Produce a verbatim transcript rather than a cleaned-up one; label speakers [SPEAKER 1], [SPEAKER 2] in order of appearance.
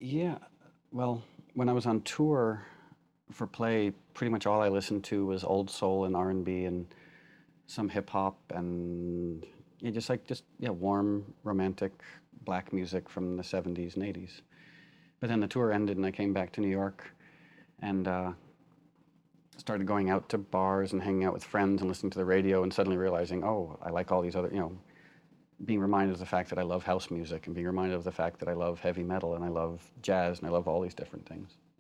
[SPEAKER 1] Yeah, well, when I was on tour for Play, pretty much all I listened to was old soul and R and B and some hip hop and yeah, just like just yeah, warm, romantic black music from the seventies and eighties. But then the tour ended and I came back to New York and uh, started going out to bars and hanging out with friends and listening to the radio and suddenly realizing, oh, I like all these other, you know, being reminded of the fact that I love house music and being reminded of the fact that I love heavy metal and I love jazz and I love all these different things.